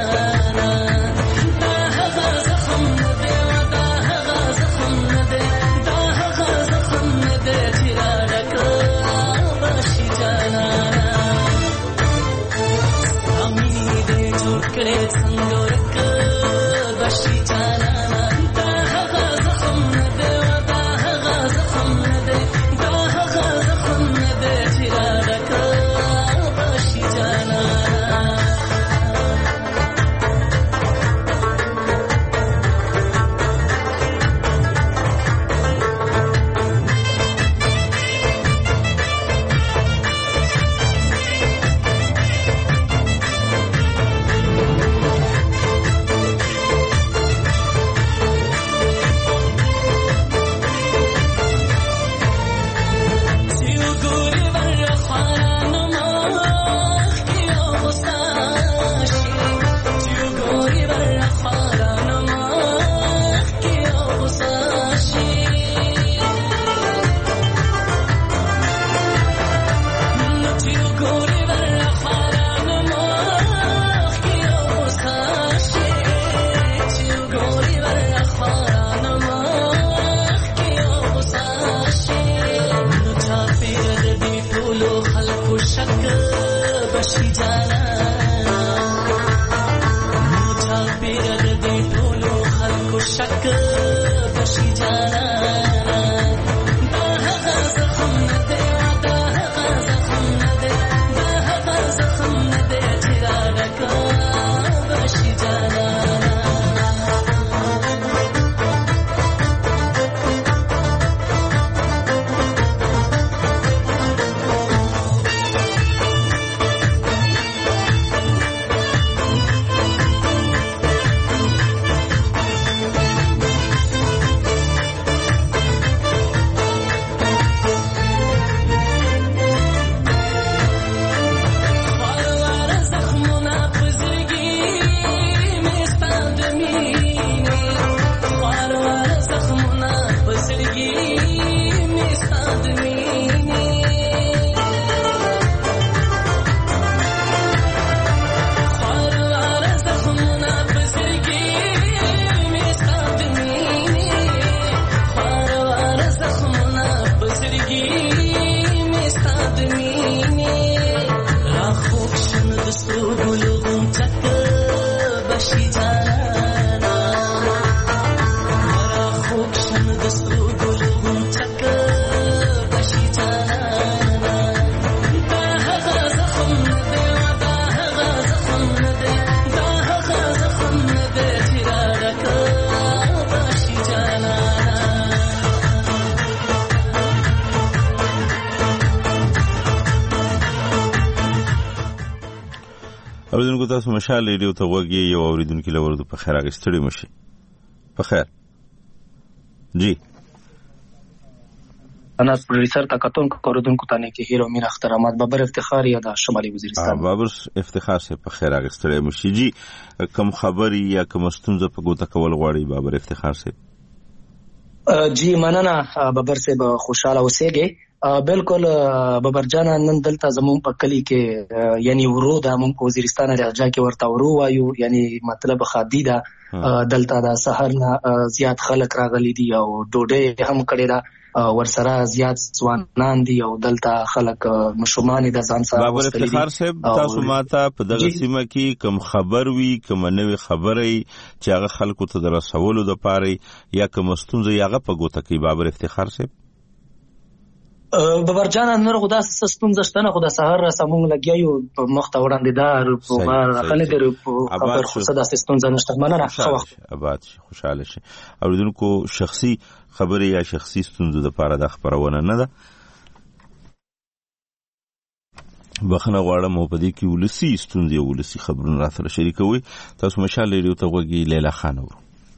اوریدونکو تاسو مشال ریډیو ته وګورئ یو اوریدونکو لورد په خیر اگستړي مشي په خیر جی انا پروډوسر تا کتون کوردونکو ته نه کې هیرو میر اخترامات بابر افتخار یا د شمالي وزیرستان بابر افتخار سے په خیر اگستړي مشي جی کوم خبري یا کوم ستونزه په ګوته کول غواړي بابر افتخار سے جی مننه بابر سے خوشاله اوسېږي بالکل بابر جان نن دلته زمون په کلی کې یعنی ورو د مون په وزیرستان لهجه کې ورته ورو وایو یعنی مطلب خادي دا دلته د سحر نه زیات خلک راغلي دي او ډوډۍ هم کړي دا ورسره زیات ځوانان دي او دلته خلک مشومان د ځان سره بابر افتخار صاحب تاسو ماته په دغه سیمه کې کوم خبر وی کوم نوې خبرې چې هغه خلکو ته درسولو د پاره یا کوم ستونزه یغه په ګوته کې بابر افتخار صاحب بابر جان نور خدا سستون زشتنه خدا سحر سمون لګیو په مخ ته وړاندې دار په خلک درو خبر خو صدا سستون زنشت مننه وخت آباد خوشاله شي اوریدونکو شخصي خبره یا شخصي ستونزه د پاره د خبرونه نه ده بخنه غواړم په دې کې ولسی ستونزه ولسی خبرونه را سره شریکوي تاسو مشال لري ته وګي لیلا خان ورو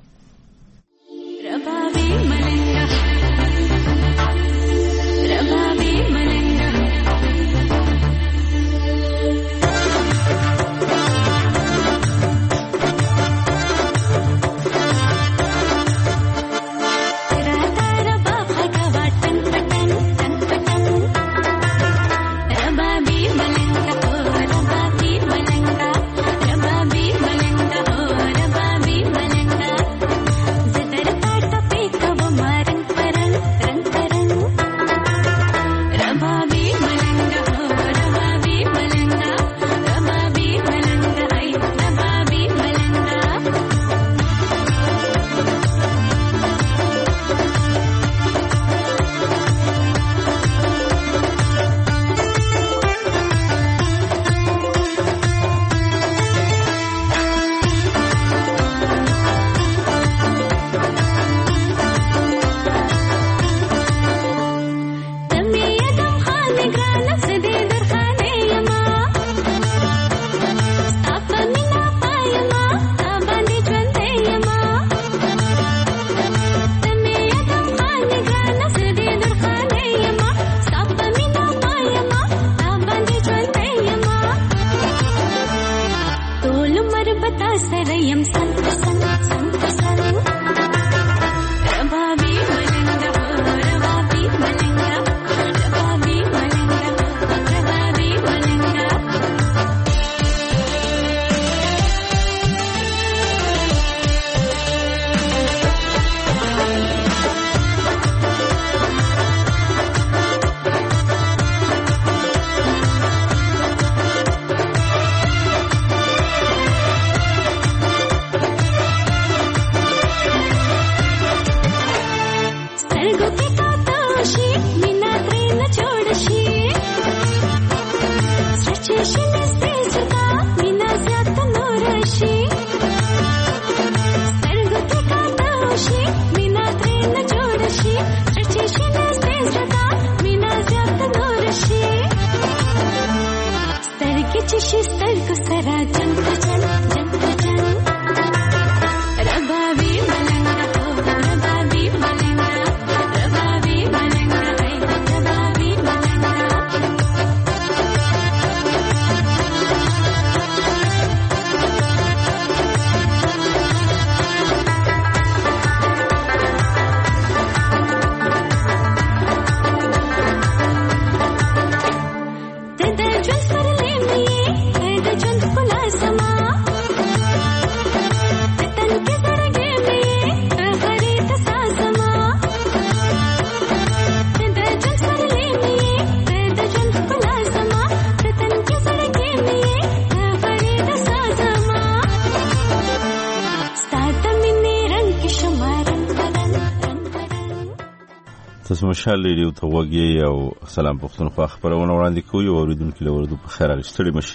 تاسو مشال لري ته وګي او سلام پښتونخوا خبرونه وړاندې کوي او اوریدونکو له ورته په خیر اغستړي مشي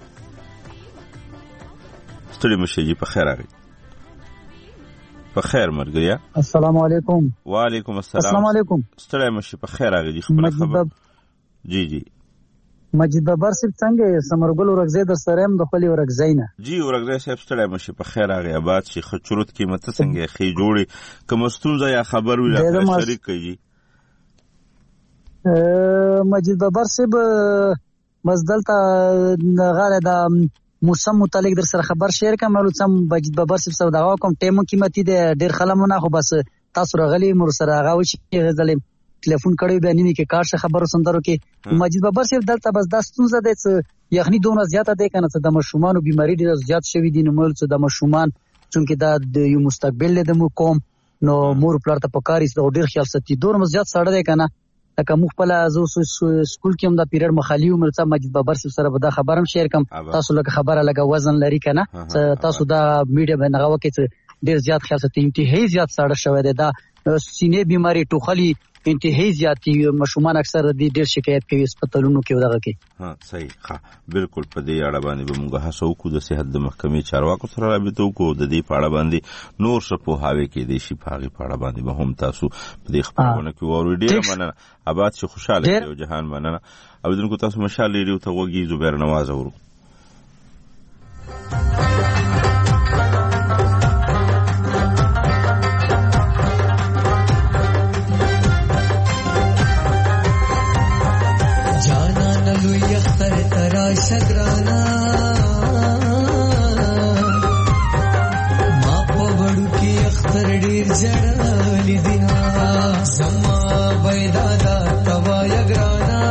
ستړي مشي جی په خیر اغي په خیر مرګیا السلام علیکم وعلیکم السلام السلام علیکم ستړي مشي په خیر اغي خبر جی جی مجید بابر صاحب څنګه سمرګل ورغزي در سره هم د خپل ورغزي نه جی ورغزي صاحب ستړی مشه په خیر هغه آباد شي خچروت قیمت څنګه خې جوړي کوم ستونزه یا خبر ویل شریک کړي مجید بابر صاحب مزدلته غاړه د موسم متعلق در سره خبر شیر کوم ولو سم مجید بابر صاحب سره دا کوم ټیمو قیمتي دی ډیر خلمونه خو بس تاسو راغلي مر سره هغه وشي غزلې ټلیفون کړی به نه کې کار څه خبرو سندرو کې مجید بابر صاحب دلته بس د ستونزه ده چې یخني دونه زیاته ده کنه چې د مشومانو بیماری ډیر زیات شوی دي نو مول چې د مشومان چونکې دا د یو مستقبل له مو کوم نو مور پلار ته پکاري چې ډیر خیال ستي دونه زیات سړی ده کنه لکه مخبل ازو سکول کې هم دا پیریډ مخالی عمر څخه مجید بابر صاحب سره به دا خبرم شیر کوم تاسو لکه خبره لګه وزن لري کنه تاسو دا میډیا باندې غوکه ډیر زیات خیال ستي انتهایی زیات سړی شوی دی دا سینې بیماری ټوخلی انتهایی زیاتی مشومان اکثر د ډیر شکایت کوي هسپتالونو کې ودغه کې ها صحیح ها بالکل په دې اړه باندې به موږ هڅه وکړو د صحت د محکمې چارواکو سره رابطه وکړو د دې په اړه باندې نور څه په هاوی کې د شي پاغي په اړه باندې به هم تاسو په دې خبرونه کې ورو ډیر مننه آباد شي خوشاله او جهان مننه او دونکو تاسو مشال لري ته وګي زبیر نواز اورو شگرانا ما په وړو کې اختر ډیر جړلې دینا سما وېدادا توا یګرانا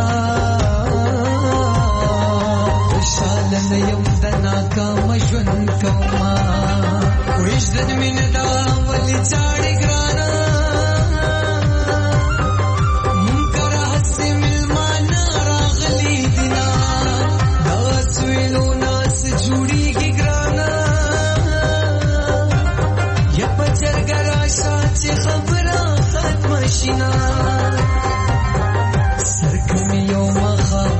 خوشال نه یم د ناکام ژوند کوما وښدن مين دا ولې چاړي ګرانا سرکم یو مخام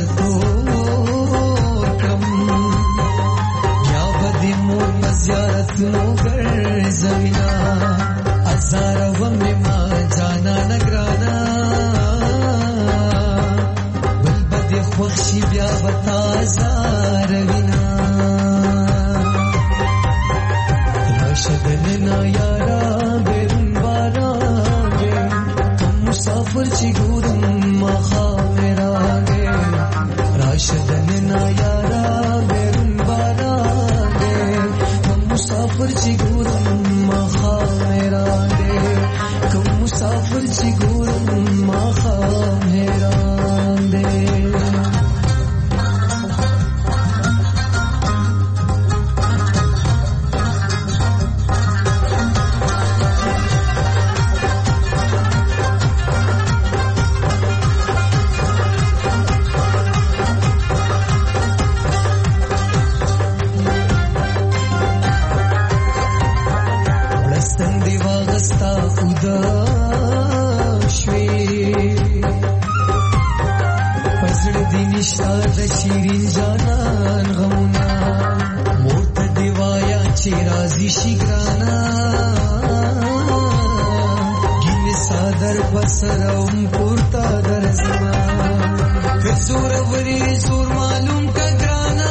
سرتور کم یا بدی مور مزیارت نو گرزوینا ازار ومی ما جانا نگرانا بل بدی خوخشی بیا بتا ازاروینا راشدننا یارا بیرون بارا مسافر چی گورم مخاوراگه راشدن نایارا بیرون باراگه کم مسافر چی گورم مخاوراگه کم مسافر چی گورم مخاوراگه شیرین جانان غمونا مورت دیوایا چی رازی شگرانا گین سادر بسرم پورتا در زمان که زور وری زور معلوم کا گرانا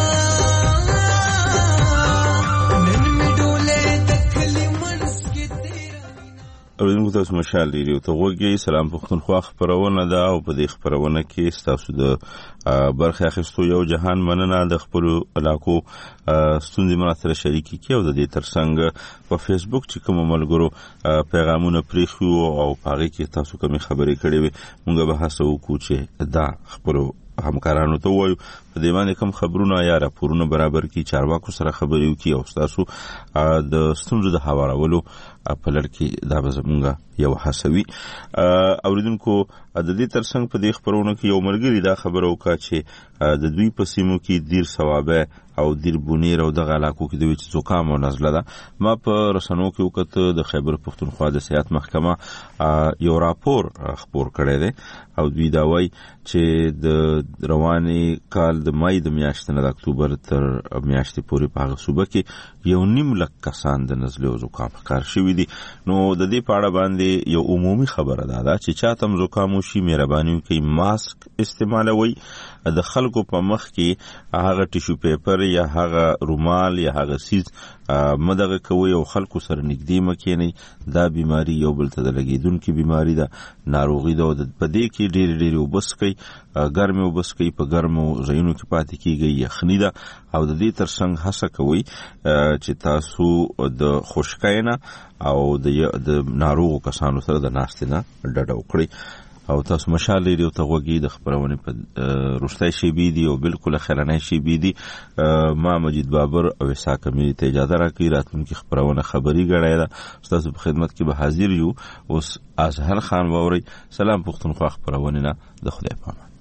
نن می ڈولے دکلی منس کی تیرا اوریدونکو تاسو مشال لري ته وګورئ سلام پښتونخوا خبرونه ده او په دې خبرونه کې تاسو د برخه اخیستو یو جهان مننه د خپل علاقو ستوندې مرسته شریکي کې او د دې ترڅنګ په فیسبوک چې کوم ملګرو پیغامونه پریخو او هغه کې تاسو کوم خبرې کړې وي موږ به هڅه وکړو چې دا خبرو همکارانو ته وایو په دې باندې کوم خبرونه یا راپورونه برابر کی چارواکو سره خبرې وکړي او تاسو د ستونزو د هوارولو په لړ کې دا به زمونږ یو حسوي اوریدونکو د دې ترڅنګ په دې خبرونو کې یو ملګری دا خبره وکړه چې د دوی په سیمو کې دیر ثوابه او دیر بونیر او د علاقو کې د وچ زکام او نزله ده ما په رسنو کې وکړه د خیبر پښتونخوا د صحت محکمه یو راپور خبر کړی دی او دوی دا وایي چې د رواني کال د مای د میاشتې نه د اکتوبر تر میاشتې پورې په هغه صوبه کې 1.5 لک کسان د نزلې او زکام ښکار شوي دي. نو د دې په اړه باندې یو عمومي خبره ده چې چاته هم زکام وشي مهرباني وکړئ ماسک استعمالوئ. د خلکو په مخ کې هغه ټیشو پیپر یا هغه رومال یا هغه سیز مدغه کوي او خلکو سره نږدې مکینی. دا بیماری یو بل ته د لګیدونکې بیماری ده، ناروغي ده. په دې کې ډېر اوبه څښئ، ګرمې اوبه څښئ، په ګرمو ځایونو کې پاتې کیږئ، یخني ده. او د دې ترڅنګ هڅه کوئ چې تاسو د خشکۍ نه او د ناروغو کسانو سره د ناستې نه ډډه وکړئ. او تاسو مشال لري او ته غوږی د خبرونه په رښتای شی بي دي او بالکل خیرنای شی بي دي. ما مجید بابر او اسحاق امیر ته اجازه راکړي راتلونکي خبرونه خبري غړای دا تاسو په خدمت کې به حاضر یو. اوس ازهر خان ووري سلام پښتونخوا خبرونه نه د خدای په امان.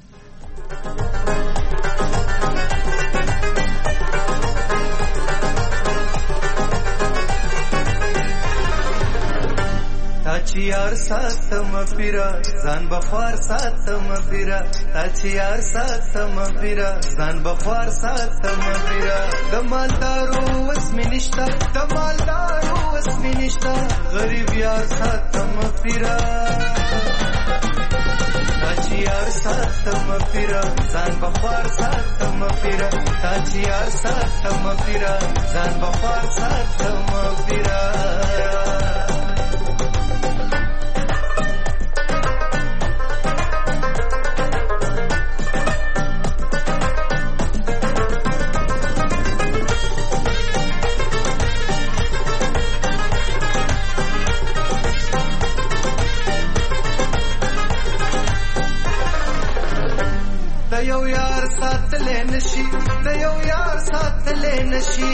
تاچی یار ساتم پیرا ځان بخوار ساتم پیرا، تاچی یار ساتم پیرا ځان بخوار ساتم پیرا. د مالدارو وسمی نشتا، د مالدارو وسمی نشتا، غریب یار ساتم پیرا. تاچی یار ساتم پیرا ځان بخوار ساتم پیرا، تاچی یار ساتم پیرا ځان بخوار ساتم پیرا. د یو یار ساتلې نشي،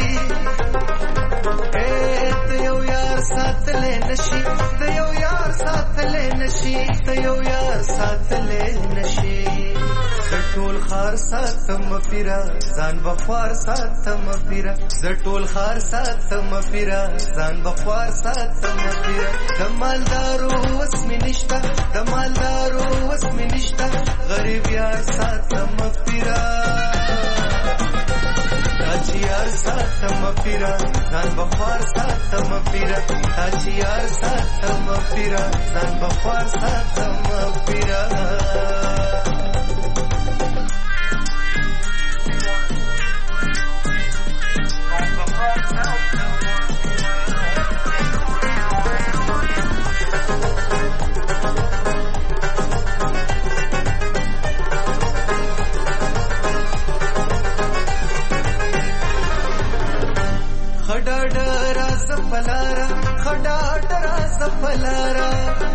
د یو یار ساتلې نشي، د یو یار ساتلې نشي، د یو یار ساتلې نشي. د ټول خار ساتم پیرا ځان بخوار ساتم پیرا، د ټول خار ساتم پیرا ځان بخوار ساتم پیرا. د مالدارو وسمی نشتا، د مالدارو وسمی نشتا، غریب یار ساتم پیرا. تاچی یار ساتم پیرا ځان بخوار ساتم پیرا، تاچی یار ساتم پیرا ځان بخوار ساتم پیرا. پلارا خډا ډرا زپلارا،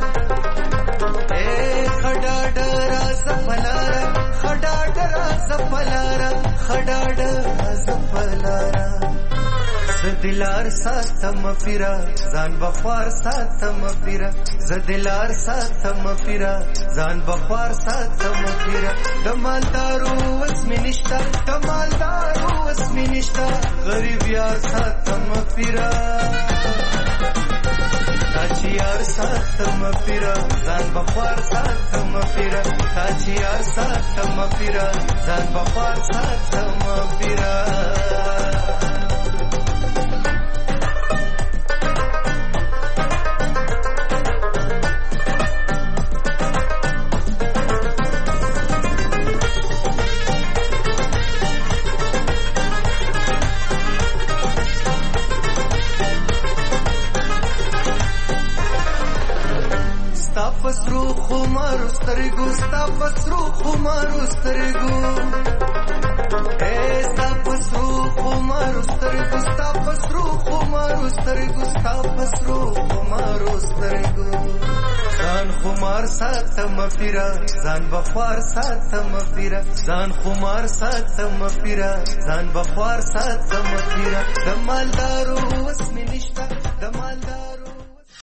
خډا ډرا زپلارا، خډا ډرا زپلارا، خډا ډرا زپلارا. زدلار ساتم پیرا ځان بخوار ساتم پیرا، زدلار ساتم پیرا ځان بخوار ساتم پیرا. د مالدارو وسمی نشتا، د مالدارو وسمی نشتا، غریب یار ساتم پیرا. تاچی یار ساتم پیرا ځان بخوار ساتم پیرا، تاچی یار ساتم پیرا ځان بخوار ساتم پیرا. پسرو خمارو سترګو، ستا پسرو خمارو سترګو، ستا پسرو خمارو سترګو، ستا پسرو خمارو سترګو، ستا پسرو خمارو سترګو. ځان خمار ساتم پیرا ځان بخوار ساتم پیرا، ځان خمار ساتم پیرا ځان بخوار ساتم پیرا. د مالدارو وسمی نشتا، د مالدارو